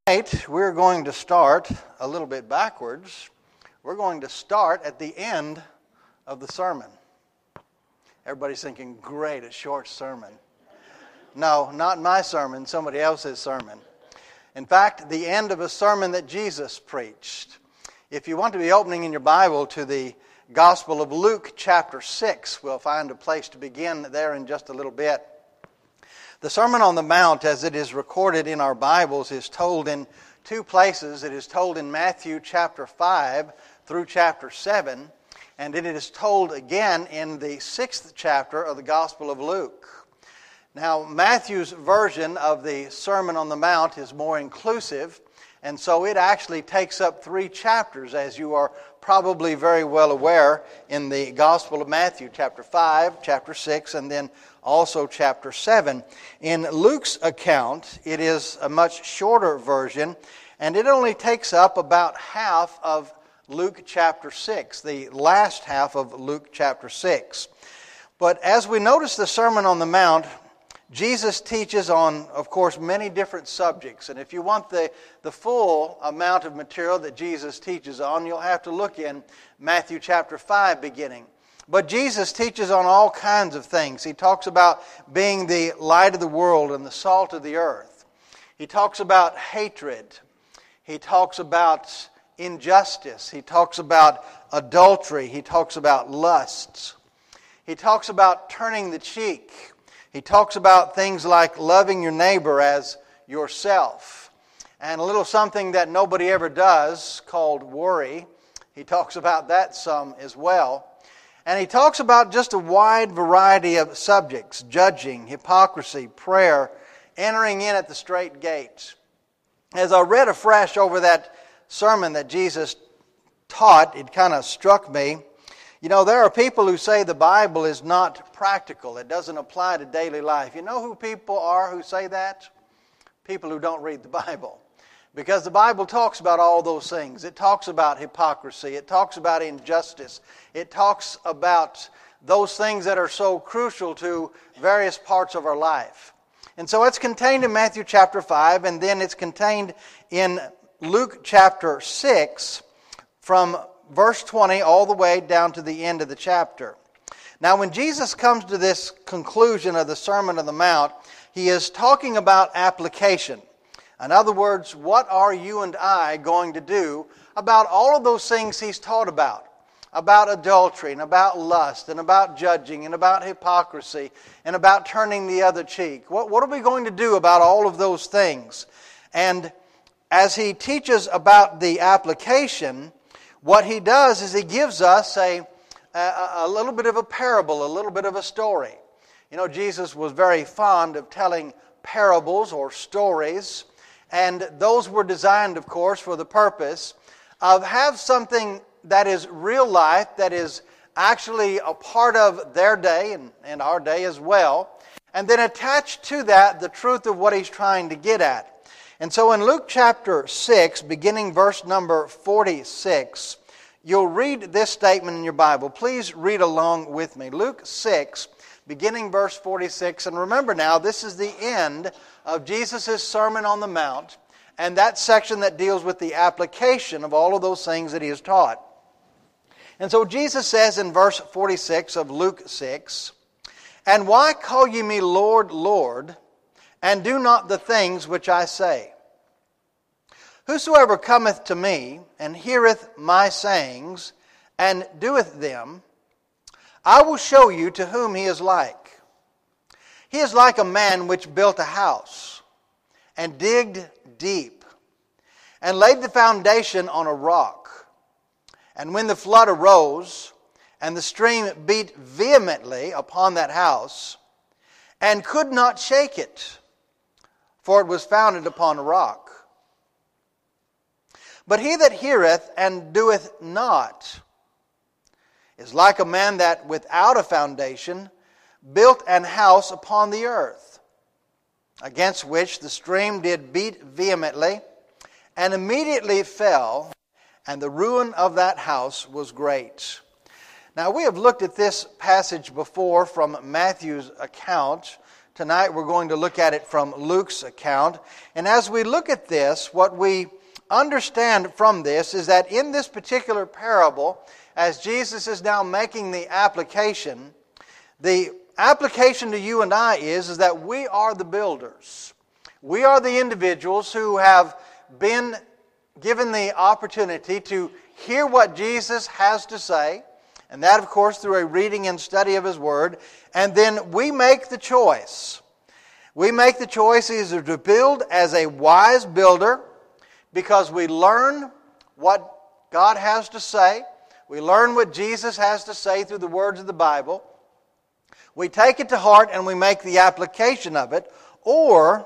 Tonight, we're going to start a little bit backwards. We're going to start at the end of the sermon. Everybody's thinking, great, a short sermon. No, not my sermon, somebody else's sermon. In fact, the end of a sermon that Jesus preached. If you want to be opening in your Bible to the Gospel of Luke chapter 6, we'll find a place to begin there in just a little bit. The Sermon on the Mount, as it is recorded in our Bibles, is told in two places. It is told in Matthew chapter 5 through chapter 7, and it is told again in the 6th chapter of the Gospel of Luke. Now, Matthew's version of the Sermon on the Mount is more inclusive, and so it actually takes up 3 chapters, as you are probably very well aware, in the Gospel of Matthew, chapter 5, chapter 6, and then also chapter 7. In Luke's account, it is a much shorter version, and it only takes up about half of Luke chapter 6, the last half of Luke chapter 6. But as we notice the Sermon on the Mount, Jesus teaches on, of course, many different subjects. And if you want the full amount of material that Jesus teaches on, you'll have to look in Matthew chapter 5 beginning. But Jesus teaches on all kinds of things. He talks about being the light of the world and the salt of the earth. He talks about hatred. He talks about injustice. He talks about adultery. He talks about lusts. He talks about turning the cheek. He talks about things like loving your neighbor as yourself. And a little something that nobody ever does called worry. He talks about that some as well. And he talks about just a wide variety of subjects: judging, hypocrisy, prayer, entering in at the straight gates. As I read afresh over that sermon that Jesus taught, it kind of struck me. You know, there are people who say the Bible is not practical. It doesn't apply to daily life. You know who people are who say that? People who don't read the Bible. Because the Bible talks about all those things. It talks about hypocrisy. It talks about injustice. It talks about those things that are so crucial to various parts of our life. And so it's contained in Matthew chapter 5, and then it's contained in Luke chapter 6 from verse 20 all the way down to the end of the chapter. Now, when Jesus comes to this conclusion of the Sermon on the Mount, he is talking about application. In other words, what are you and I going to do about all of those things he's taught about adultery and about lust and about judging and about hypocrisy and about turning the other cheek? What are we going to do about all of those things? And as he teaches about the application, what he does is he gives us a little bit of a parable, a little bit of a story. You know, Jesus was very fond of telling parables or stories, and those were designed, of course, for the purpose of have something that is real life, that is actually a part of their day and our day as well, and then attach to that the truth of what he's trying to get at. And so in Luke chapter 6, beginning verse number 46, you'll read this statement in your Bible. Please read along with me. Luke 6, beginning verse 46. And remember now, this is the end of Jesus' Sermon on the Mount, and that section that deals with the application of all of those things that he has taught. And so Jesus says in verse 46 of Luke 6, "And why call ye me Lord, Lord, and do not the things which I say? Whosoever cometh to me, and heareth my sayings, and doeth them, I will show you to whom he is like. He is like a man which built a house, and digged deep, and laid the foundation on a rock. And when the flood arose, and the stream beat vehemently upon that house, and could not shake it, for it was founded upon a rock. But he that heareth and doeth not is like a man that without a foundation built an house upon the earth, against which the stream did beat vehemently, and immediately fell, and the ruin of that house was great." Now, we have looked at this passage before from Matthew's account, Tonight we're going to look at it from Luke's account. And as we look at this, what we understand from this is that in this particular parable, as Jesus is now making the application to you and I is that we are the builders. We are the individuals who have been given the opportunity to hear what Jesus has to say, and that, of course, through a reading and study of His Word, and then we make the choice. We make the choice either to build as a wise builder because we learn what God has to say, we learn what Jesus has to say through the words of the Bible, we take it to heart and we make the application of it, or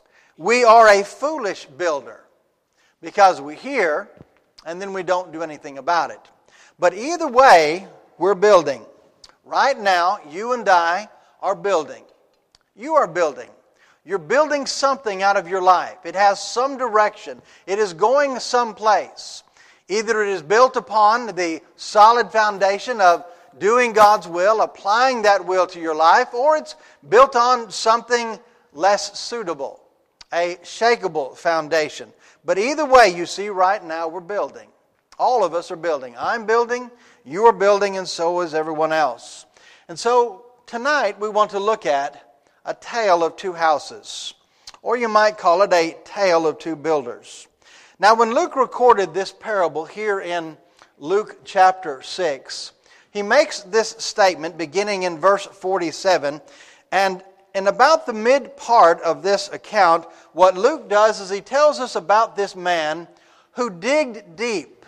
we are a foolish builder because we hear and then we don't do anything about it. But either way, we're building. Right now, you and I are building. You are building. You're building something out of your life. It has some direction. It is going someplace. Either it is built upon the solid foundation of doing God's will, applying that will to your life, or it's built on something less suitable, a shakeable foundation. But either way, you see, right now we're building. All of us are building. I'm building, you are building, and so is everyone else. And so tonight we want to look at a tale of two houses, or you might call it a tale of two builders. Now, when Luke recorded this parable here in Luke chapter 6, he makes this statement beginning in verse 47, and in about the mid part of this account, what Luke does is he tells us about this man who digged deep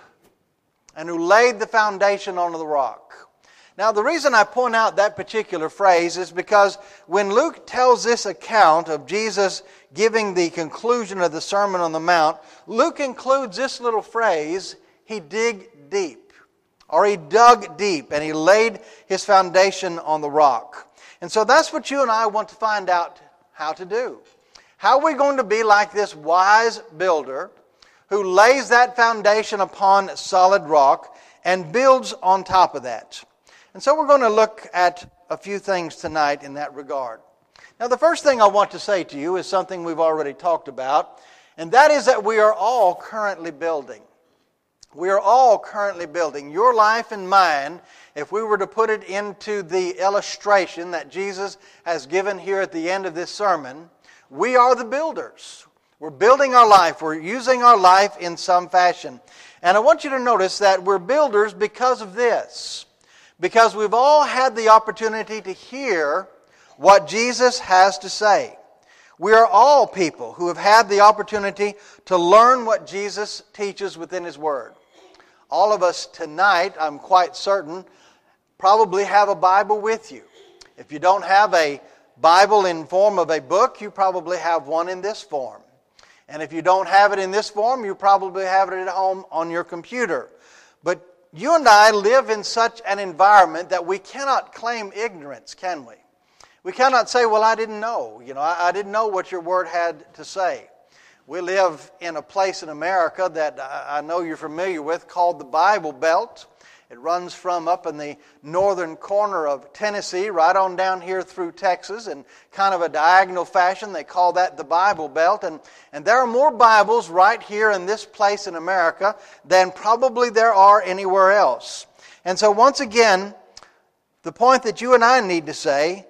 and who laid the foundation on the rock. Now, the reason I point out that particular phrase is because when Luke tells this account of Jesus giving the conclusion of the Sermon on the Mount, Luke includes this little phrase, he digged deep, or he dug deep, and he laid his foundation on the rock. And so that's what you and I want to find out how to do. How are we going to be like this wise builder who lays that foundation upon solid rock and builds on top of that? And so we're going to look at a few things tonight in that regard. Now, the first thing I want to say to you is something we've already talked about, and that is that we are all currently building. We are all currently building. Your life and mine, if we were to put it into the illustration that Jesus has given here at the end of this sermon, we are the builders. We're building our life. We're using our life in some fashion. And I want you to notice that we're builders because of this. Because we've all had the opportunity to hear what Jesus has to say. We are all people who have had the opportunity to learn what Jesus teaches within His Word. All of us tonight, I'm quite certain, probably have a Bible with you. If you don't have a Bible in form of a book, you probably have one in this form. And if you don't have it in this form, you probably have it at home on your computer. But you and I live in such an environment that we cannot claim ignorance, can we? We cannot say, well, I didn't know. I didn't know what your Word had to say. We live in a place in America that I know you're familiar with called the Bible Belt. It runs from up in the northern corner of Tennessee right on down here through Texas in kind of a diagonal fashion. They call that the Bible Belt. And there are more Bibles right here in this place in America than probably there are anywhere else. And so once again, the point that you and I need to see,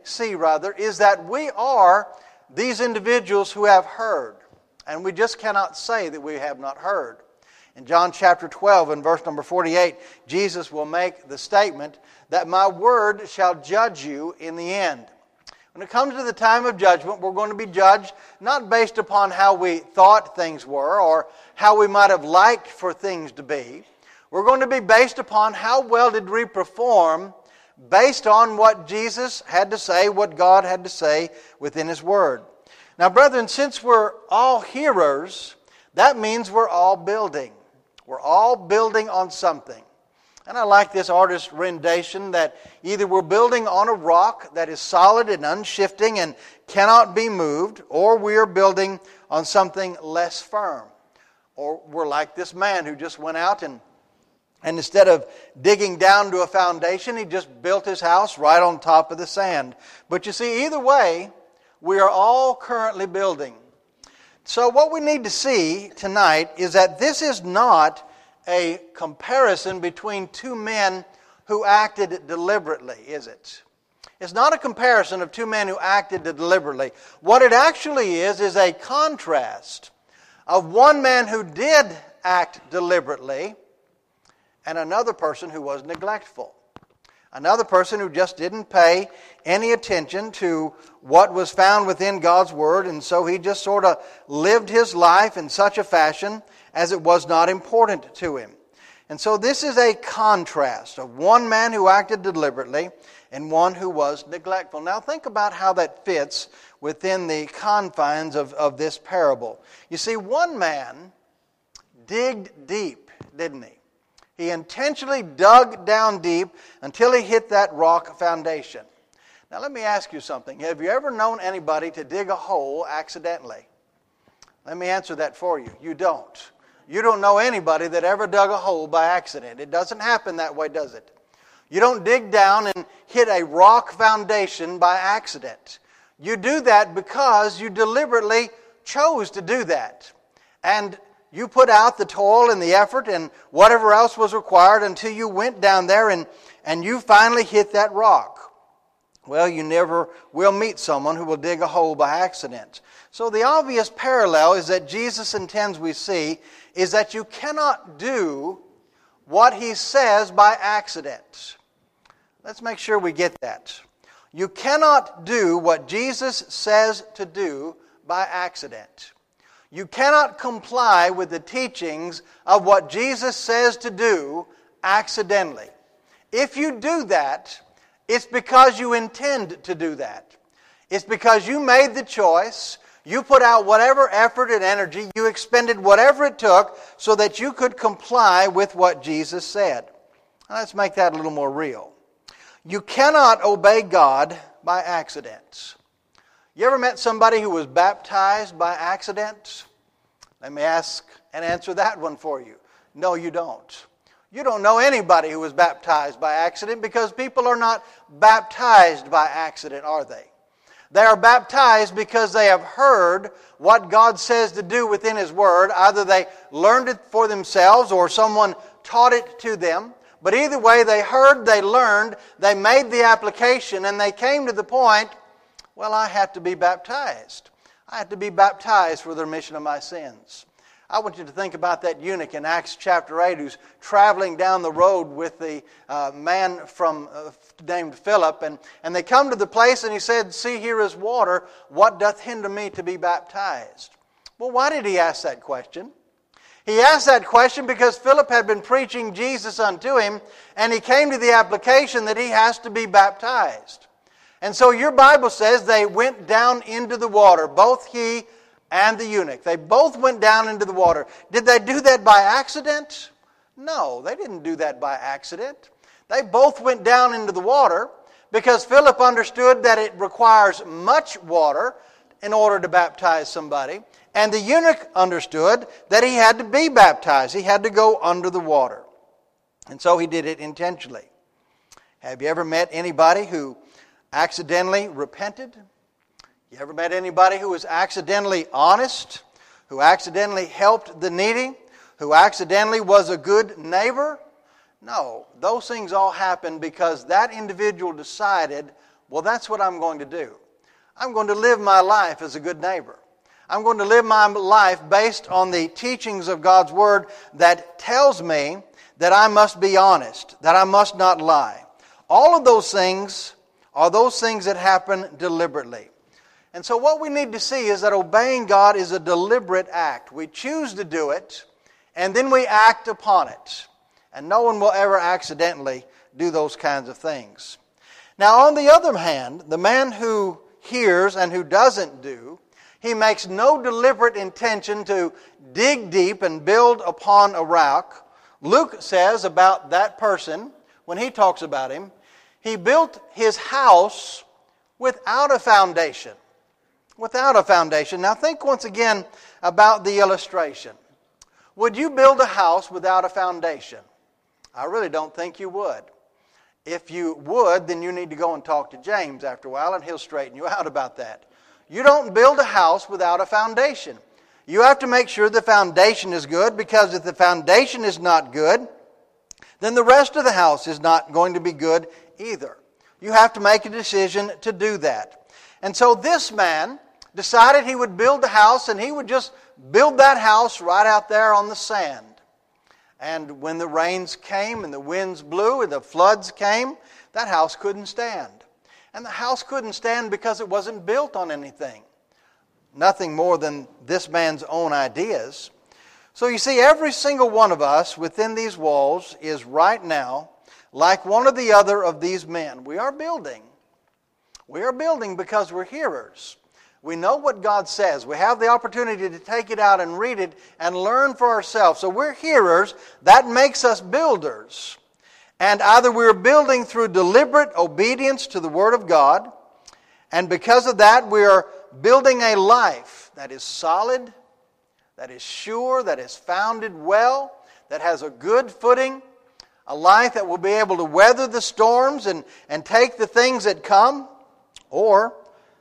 is that we are these individuals who have heard. And we just cannot say that we have not heard. In John chapter 12 and verse number 48, Jesus will make the statement that my word shall judge you in the end. When it comes to the time of judgment, we're going to be judged not based upon how we thought things were or how we might have liked for things to be. We're going to be based upon how well did we perform based on what Jesus had to say, what God had to say within His Word. Now, brethren, since we're all hearers, that means we're all building. We're all building on something. And I like this artist's rendition that either we're building on a rock that is solid and unshifting and cannot be moved, or we're building on something less firm. Or we're like this man who just went out and instead of digging down to a foundation, he just built his house right on top of the sand. But you see, either way, We are all currently building. So what we need to see tonight is that this is not a comparison between two men who acted deliberately, is it? It's not a comparison of two men who acted deliberately. What it actually is a contrast of one man who did act deliberately and another person who was neglectful. Another person who just didn't pay any attention to what was found within God's Word, and so he just sort of lived his life in such a fashion as it was not important to him. And so this is a contrast of one man who acted deliberately and one who was neglectful. Now think about how that fits within the confines of this parable. You see, one man digged deep, didn't he? He intentionally dug down deep until he hit that rock foundation. Now let me ask you something. Have you ever known anybody to dig a hole accidentally? Let me answer that for you. You don't. You don't know anybody that ever dug a hole by accident. It doesn't happen that way, does it? You don't dig down and hit a rock foundation by accident. You do that because you deliberately chose to do that. And you put out the toil and the effort and whatever else was required until you went down there and you finally hit that rock. Well, you never will meet someone who will dig a hole by accident. So the obvious parallel is that Jesus intends we see is that you cannot do what He says by accident. Let's make sure we get that. You cannot do what Jesus says to do by accident. You cannot comply with the teachings of what Jesus says to do accidentally. If you do that, it's because you intend to do that. It's because you made the choice, you put out whatever effort and energy, you expended whatever it took so that you could comply with what Jesus said. Now, let's make that a little more real. You cannot obey God by accident. You ever met somebody who was baptized by accident? Let me ask and answer that one for you. No, you don't. You don't know anybody who was baptized by accident because people are not baptized by accident, are they? They are baptized because they have heard what God says to do within His Word. Either they learned it for themselves or someone taught it to them. But either way, they heard, they learned, they made the application, and they came to the point, well, I have to be baptized. I have to be baptized for the remission of my sins. I want you to think about that eunuch in Acts chapter 8 who's traveling down the road with the man named Philip. And they come to the place and he said, "See, here is water. What doth hinder me to be baptized?" Well, why did he ask that question? He asked that question because Philip had been preaching Jesus unto him, and he came to the application that he has to be baptized. And so your Bible says they went down into the water, both he and the eunuch. They both went down into the water. Did they do that by accident? No, they didn't do that by accident. They both went down into the water because Philip understood that it requires much water in order to baptize somebody. And the eunuch understood that he had to be baptized. He had to go under the water. And so he did it intentionally. Have you ever met anybody who accidentally repented? You ever met anybody who was accidentally honest? Who accidentally helped the needy? Who accidentally was a good neighbor? No, those things all happened because that individual decided, well, that's what I'm going to do. I'm going to live my life as a good neighbor. I'm going to live my life based on the teachings of God's Word that tells me that I must be honest, that I must not lie. All of those things are those things that happen deliberately. And so what we need to see is that obeying God is a deliberate act. We choose to do it, and then we act upon it. And no one will ever accidentally do those kinds of things. Now, on the other hand, the man who hears and who doesn't do, he makes no deliberate intention to dig deep and build upon a rock. Luke says about that person, when he talks about him, he built his house without a foundation. Without a foundation. Now think once again about the illustration. Would you build a house without a foundation? I really don't think you would. If you would, then you need to go and talk to James after a while and he'll straighten you out about that. You don't build a house without a foundation. You have to make sure the foundation is good, because if the foundation is not good, then the rest of the house is not going to be good either. You have to make a decision to do that. And so this man decided he would build the house, and he would just build that house right out there on the sand. And when the rains came and the winds blew and the floods came, that house couldn't stand. And the house couldn't stand because it wasn't built on anything. Nothing more than this man's own ideas. So you see, every single one of us within these walls is right now like one or the other of these men. We are building. We are building because we're hearers. We know what God says. We have the opportunity to take it out and read it and learn for ourselves. So we're hearers. That makes us builders. And either we're building through deliberate obedience to the Word of God, and because of that we are building a life that is solid, that is sure, that is founded well, that has a good footing, a life that will be able to weather the storms and take the things that come. Or,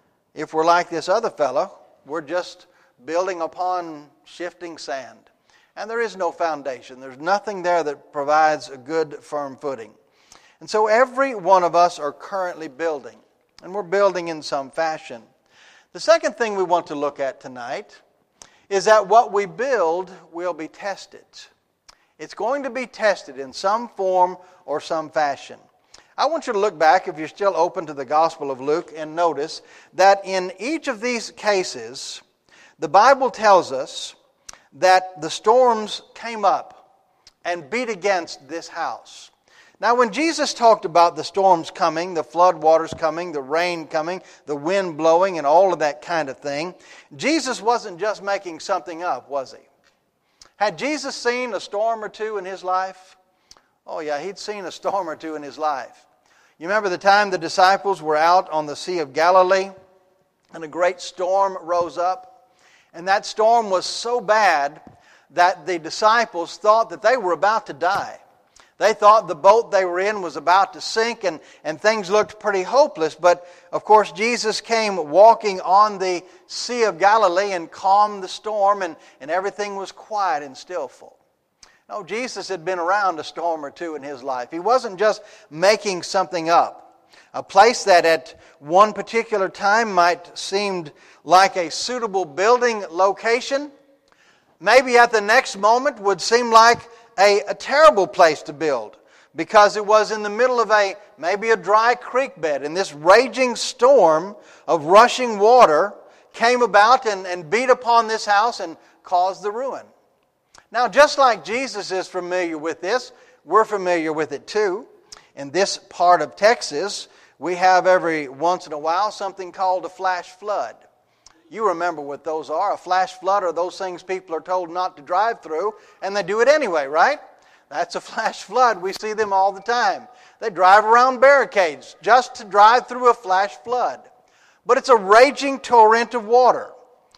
if we're like this other fellow, we're just building upon shifting sand. And there is no foundation. There's nothing there that provides a good, firm footing. And so every one of us are currently building. And we're building in some fashion. The second thing we want to look at tonight is that what we build will be tested. It's going to be tested in some form or some fashion. I want you to look back, if you're still open to the Gospel of Luke, and notice that in each of these cases, the Bible tells us that the storms came up and beat against this house. Now, when Jesus talked about the storms coming, the flood waters coming, the rain coming, the wind blowing, and all of that kind of thing, Jesus wasn't just making something up, was he? Had Jesus seen a storm or two in his life? Oh yeah, he'd seen a storm or two in his life. You remember the time the disciples were out on the Sea of Galilee, and a great storm rose up? And that storm was so bad that the disciples thought that they were about to die. They thought the boat they were in was about to sink, and things looked pretty hopeless. But, of course, Jesus came walking on the Sea of Galilee and calmed the storm, and everything was quiet and stillful. No, Jesus had been around a storm or two in his life. He wasn't just making something up. A place that at one particular time might seem like a suitable building location, maybe at the next moment would seem like a terrible place to build, because it was in the middle of maybe a dry creek bed, and this raging storm of rushing water came about and beat upon this house and caused the ruin. Now, just like Jesus is familiar with this, we're familiar with it too. In this part of Texas, we have every once in a while something called a flash flood. You remember what those are. A flash flood are those things people are told not to drive through, and they do it anyway, right? That's a flash flood. We see them all the time. They drive around barricades just to drive through a flash flood. But it's a raging torrent of water.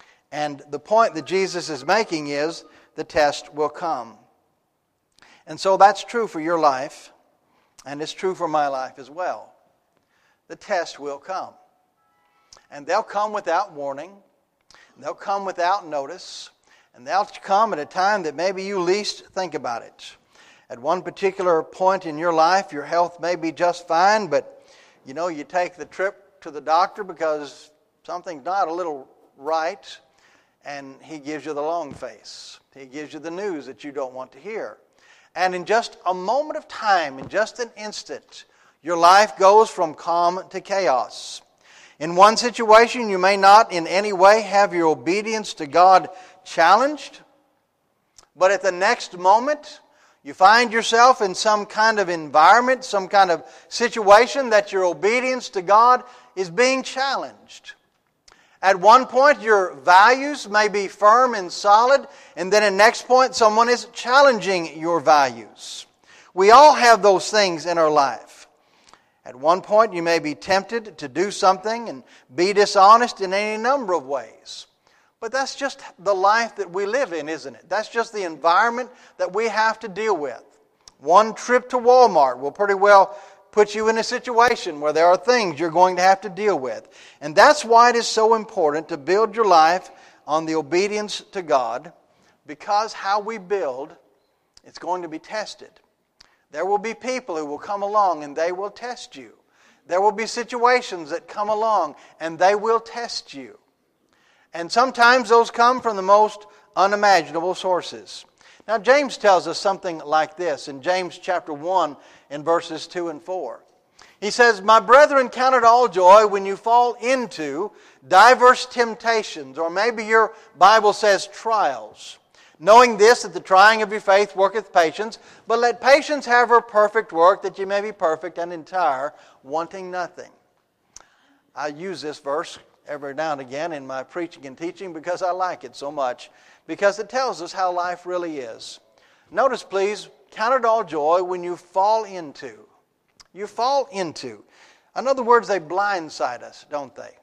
And the point that Jesus is making is the test will come. And so that's true for your life, and it's true for my life as well. The test will come. And they'll come without warning. They'll come without notice. And they'll come at a time that maybe you least think about it. At one particular point in your life, your health may be just fine, but you take the trip to the doctor because something's not a little right, and he gives you the long face. He gives you the news that you don't want to hear. And in just a moment of time, in just an instant, your life goes from calm to chaos. In one situation, you may not in any way have your obedience to God challenged, but at the next moment, you find yourself in some kind of environment, some kind of situation that your obedience to God is being challenged. At one point, your values may be firm and solid, and then at the next point, someone is challenging your values. We all have those things in our life. At one point, you may be tempted to do something and be dishonest in any number of ways. But that's just the life that we live in, isn't it? That's just the environment that we have to deal with. One trip to Walmart will pretty well put you in a situation where there are things you're going to have to deal with. And that's why it is so important to build your life on the obedience to God, because how we build, it's going to be tested. There will be people who will come along and they will test you. There will be situations that come along and they will test you. And sometimes those come from the most unimaginable sources. Now James tells us something like this in James chapter 1 in verses 2 and 4. He says, "My brethren, count it all joy when you fall into diverse temptations," or maybe your Bible says trials, "knowing this, that the trying of your faith worketh patience, but let patience have her perfect work, that ye may be perfect and entire, wanting nothing." I use this verse every now and again in my preaching and teaching because I like it so much, because it tells us how life really is. Notice, please, count it all joy when you fall into. You fall into. In other words, they blindside us, don't they?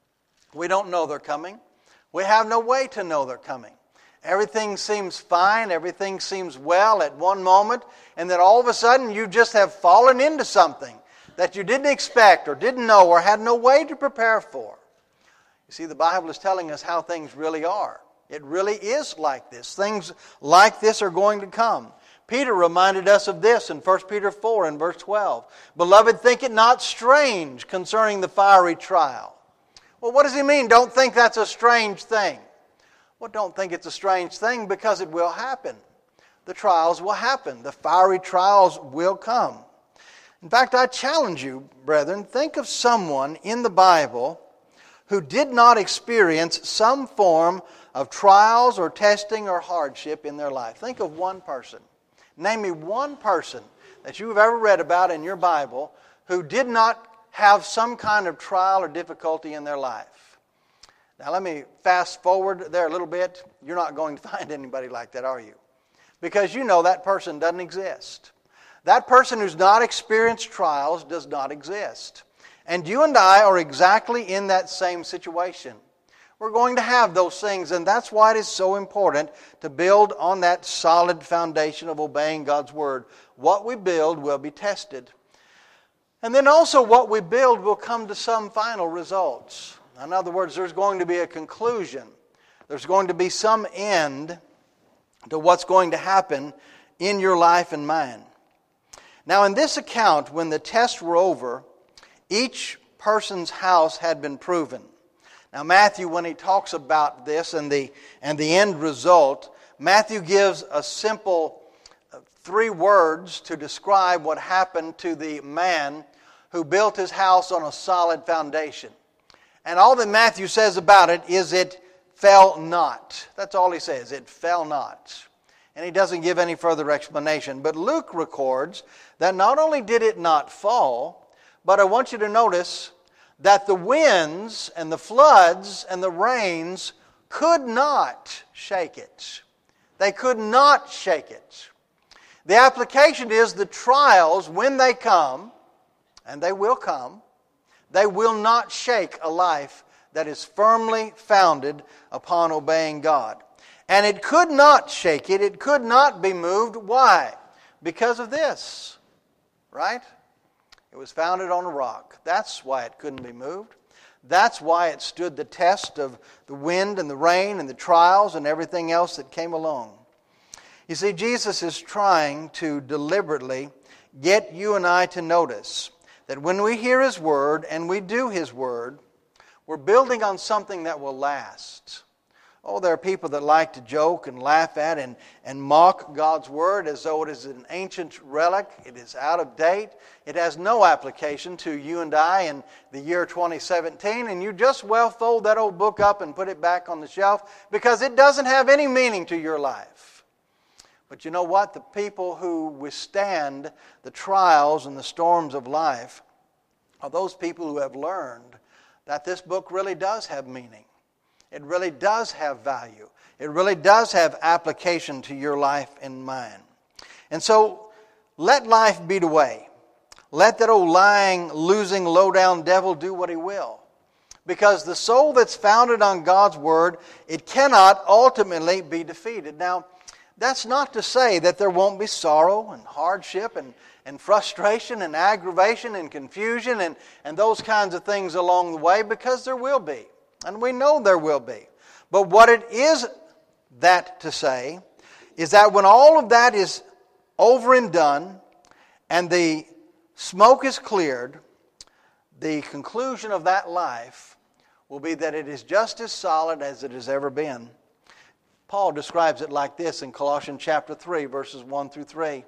We don't know they're coming. We have no way to know they're coming. Everything seems fine, everything seems well at one moment, and then all of a sudden you just have fallen into something that you didn't expect or didn't know or had no way to prepare for. You see, the Bible is telling us how things really are. It really is like this. Things like this are going to come. Peter reminded us of this in 1 Peter 4 and verse 12. "Beloved, think it not strange concerning the fiery trial." Well, what does he mean? Don't think that's a strange thing. Well, don't think it's a strange thing, because it will happen. The trials will happen. The fiery trials will come. In fact, I challenge you, brethren, think of someone in the Bible who did not experience some form of trials or testing or hardship in their life. Think of one person. Name me one person that you've ever read about in your Bible who did not have some kind of trial or difficulty in their life. Now let me fast forward there a little bit. You're not going to find anybody like that, are you? Because you know that person doesn't exist. That person who's not experienced trials does not exist. And you and I are exactly in that same situation. We're going to have those things, and that's why it is so important to build on that solid foundation of obeying God's Word. What we build will be tested. And then also what we build will come to some final results. In other words, there's going to be a conclusion. There's going to be some end to what's going to happen in your life and mine. Now, in this account, when the tests were over, each person's house had been proven. Now, Matthew, when he talks about this and the end result, Matthew gives a simple 3 words to describe what happened to the man who built his house on a solid foundation. And all that Matthew says about it is it fell not. That's all he says, it fell not. And he doesn't give any further explanation. But Luke records that not only did it not fall, but I want you to notice that the winds and the floods and the rains could not shake it. They could not shake it. The application is the trials, when they come, and they will come, they will not shake a life that is firmly founded upon obeying God. And it could not shake it. It could not be moved. Why? Because of this, right? It was founded on a rock. That's why it couldn't be moved. That's why it stood the test of the wind and the rain and the trials and everything else that came along. You see, Jesus is trying to deliberately get you and I to notice that when we hear His Word and we do His Word, we're building on something that will last. Oh, there are people that like to joke and laugh at and mock God's Word as though it is an ancient relic. It is out of date. It has no application to you and I in the year 2017. And you just well fold that old book up and put it back on the shelf because it doesn't have any meaning to your life. But you know what? The people who withstand the trials and the storms of life are those people who have learned that this book really does have meaning. It really does have value. It really does have application to your life and mine. And so, let life beat away. Let that old lying, losing, low-down devil do what he will. Because the soul that's founded on God's Word, it cannot ultimately be defeated. Now, That's not to say that there won't be sorrow and hardship and frustration and aggravation and confusion and those kinds of things along the way, because there will be. And we know there will be. But what it is that to say is that when all of that is over and done and the smoke is cleared, the conclusion of that life will be that it is just as solid as it has ever been. Paul describes it like this in Colossians chapter 3, verses 1 through 3.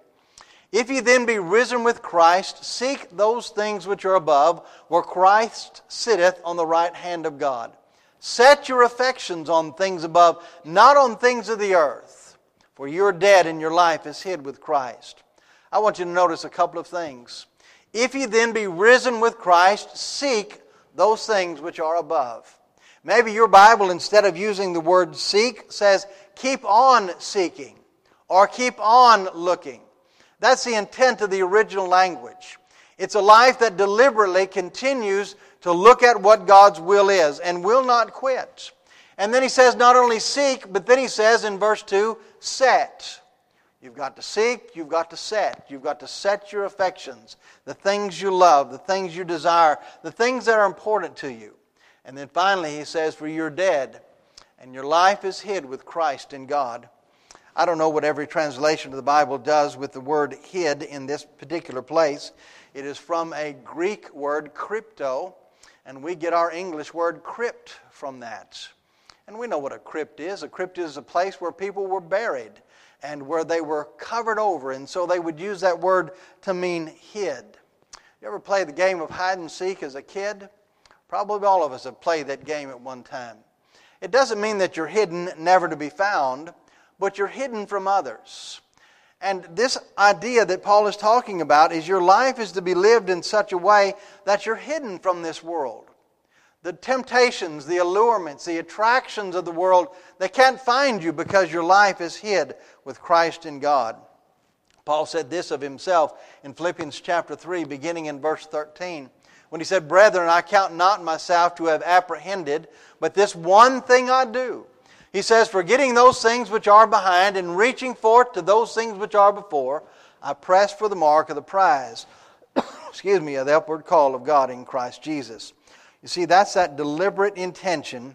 If ye then be risen with Christ, seek those things which are above, where Christ sitteth on the right hand of God. Set your affections on things above, not on things of the earth. For you are dead, and your life is hid with Christ. I want you to notice a couple of things. If ye then be risen with Christ, seek those things which are above. Maybe your Bible, instead of using the word seek, says keep on seeking or keep on looking. That's the intent of the original language. It's a life that deliberately continues to look at what God's will is and will not quit. And then he says not only seek, but then he says in verse 2, set. You've got to seek, you've got to set. You've got to set your affections, the things you love, the things you desire, the things that are important to you. And then finally he says, for you're dead, and your life is hid with Christ in God. I don't know what every translation of the Bible does with the word hid in this particular place. It is from a Greek word, crypto, and we get our English word crypt from that. And we know what a crypt is. A crypt is a place where people were buried and where they were covered over, and so they would use that word to mean hid. You ever play the game of hide and seek as a kid? Probably all of us have played that game at one time. It doesn't mean that you're hidden, never to be found, but you're hidden from others. And this idea that Paul is talking about is your life is to be lived in such a way that you're hidden from this world. The temptations, the allurements, the attractions of the world, they can't find you because your life is hid with Christ in God. Paul said this of himself in Philippians chapter 3, beginning in verse 13. When he said, brethren, I count not myself to have apprehended, but this one thing I do. He says, forgetting those things which are behind and reaching forth to those things which are before, I press for the mark of the prize, of the upward call of God in Christ Jesus. You see, that's that deliberate intention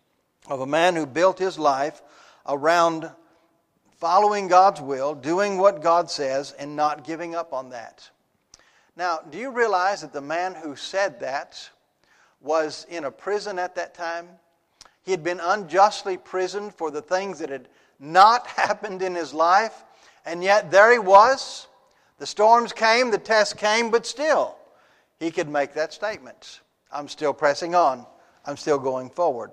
of a man who built his life around following God's will, doing what God says, and not giving up on that. Now, do you realize that the man who said that was in a prison at that time? He had been unjustly imprisoned for the things that had not happened in his life, and yet there he was. The storms came, the tests came, but still, he could make that statement. I'm still pressing on. I'm still going forward.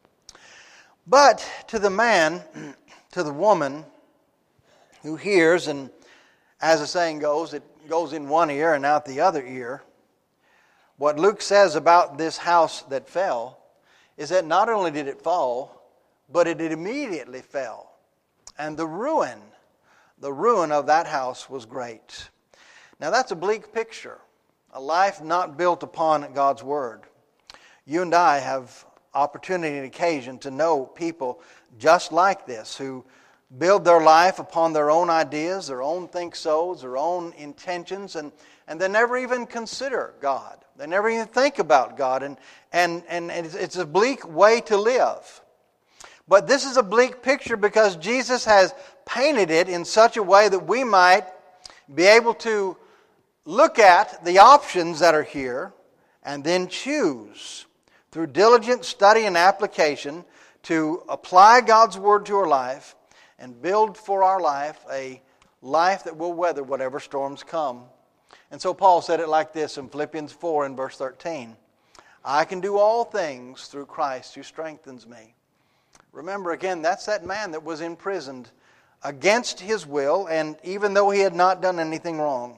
But to the man, to the woman who hears, and as the saying goes, it goes in one ear and out the other ear. What Luke says about this house that fell is that not only did it fall, but it immediately fell. And the ruin of that house was great. Now that's a bleak picture, a life not built upon God's Word. You and I have opportunity and occasion to know people just like this who build their life upon their own ideas, their own think-sos, their own intentions, and they never even consider God. They never even think about God, and it's a bleak way to live. But this is a bleak picture because Jesus has painted it in such a way that we might be able to look at the options that are here and then choose through diligent study and application to apply God's Word to our life and build for our life a life that will weather whatever storms come. And so Paul said it like this in Philippians 4 and verse 13. I can do all things through Christ who strengthens me. Remember again, that's that man that was imprisoned against his will, and even though he had not done anything wrong.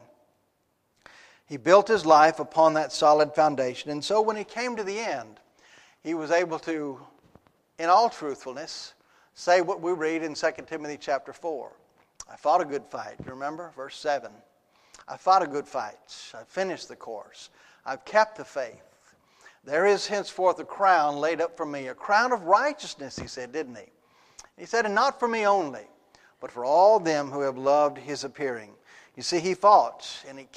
He built his life upon that solid foundation. And so when he came to the end, he was able to, in all truthfulness, say what we read in 2 Timothy chapter 4. I fought a good fight. You remember? Verse 7. I fought a good fight. I finished the course. I've kept the faith. There is henceforth a crown laid up for me, a crown of righteousness, he said, didn't he? He said, and not for me only, but for all them who have loved his appearing. You see, he fought, and he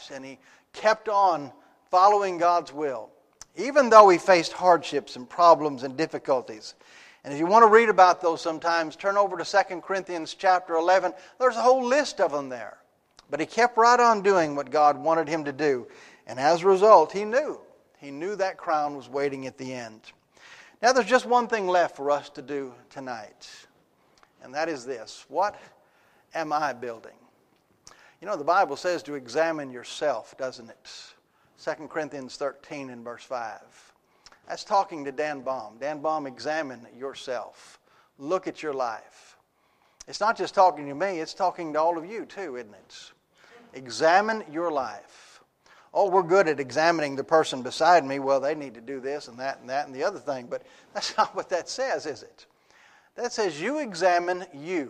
kept on following God's will, even though he faced hardships and problems and difficulties. And if you want to read about those sometimes, turn over to 2 Corinthians chapter 11. There's a whole list of them there. But he kept right on doing what God wanted him to do. And as a result, he knew that crown was waiting at the end. Now there's just one thing left for us to do tonight. And that is this. What am I building? You know, the Bible says to examine yourself, doesn't it? 2 Corinthians 13 and verse 5. That's talking to Dan Baum. Dan Baum, examine yourself. Look at your life. It's not just talking to me, it's talking to all of you too, isn't it? Examine your life. Oh, we're good at examining the person beside me. Well, they need to do this and that and that and the other thing. But that's not what that says, is it? That says you examine you.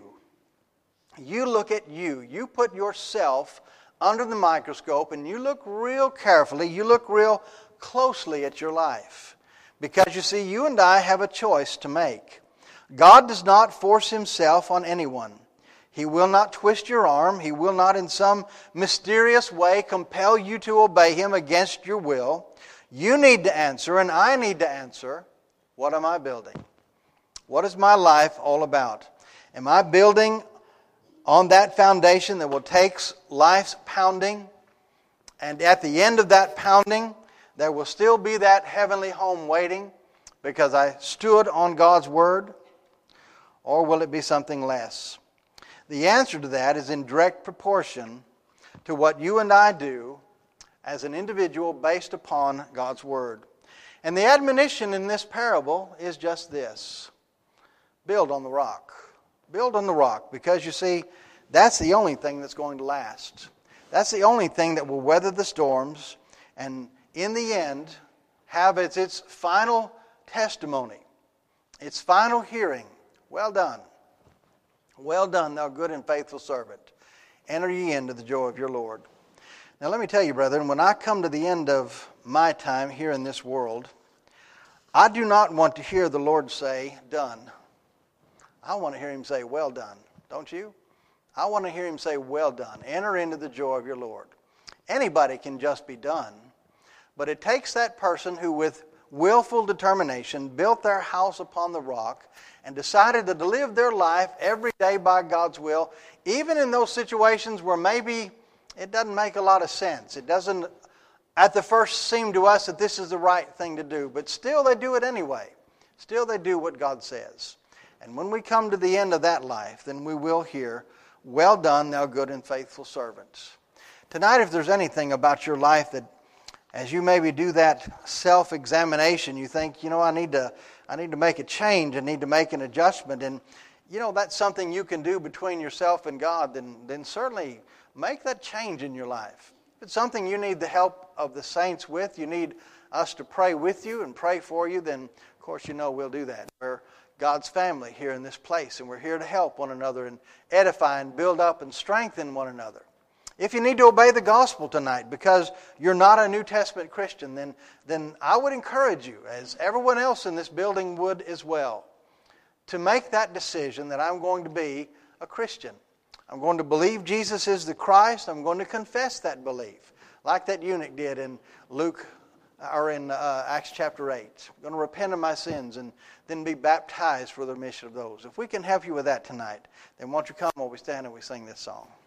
You look at you. You put yourself under the microscope and you look real carefully. You look real closely at your life. Because you see, you and I have a choice to make. God does not force himself on anyone. He will not twist your arm. He will not in some mysterious way compel you to obey him against your will. You need to answer, and I need to answer, what am I building? What is my life all about? Am I building on that foundation that will take life's pounding, and at the end of that pounding, there will still be that heavenly home waiting because I stood on God's word? Or will it be something less? The answer to that is in direct proportion to what you and I do as an individual based upon God's word. And the admonition in this parable is just this. Build on the rock. Build on the rock, because you see, that's the only thing that's going to last. That's the only thing that will weather the storms and in the end have its final testimony, its final hearing. Well done. Well done, thou good and faithful servant. Enter ye into the joy of your Lord. Now let me tell you, brethren, when I come to the end of my time here in this world, I do not want to hear the Lord say, done. I want to hear him say, well done. Don't you? I want to hear him say, well done. Enter into the joy of your Lord. Anybody can just be done, but it takes that person who with willful determination built their house upon the rock and decided to live their life every day by God's will, even in those situations where maybe it doesn't make a lot of sense. It doesn't at the first seem to us that this is the right thing to do, but still they do it anyway. Still they do what God says. And when we come to the end of that life, then we will hear, well done, thou good and faithful servant. Tonight, if there's anything about your life that, as you maybe do that self-examination, you think, I need to make a change, I need to make an adjustment, and that's something you can do between yourself and God, then certainly make that change in your life. If it's something you need the help of the saints with, you need us to pray with you and pray for you, then of course we'll do that. We're God's family here in this place, and we're here to help one another and edify and build up and strengthen one another. If you need to obey the gospel tonight because you're not a New Testament Christian, then I would encourage you, as everyone else in this building would as well, to make that decision that I'm going to be a Christian. I'm going to believe Jesus is the Christ. I'm going to confess that belief, like that eunuch did in Acts chapter 8. I'm going to repent of my sins and then be baptized for the remission of those. If we can help you with that tonight, then won't you come while we stand and we sing this song.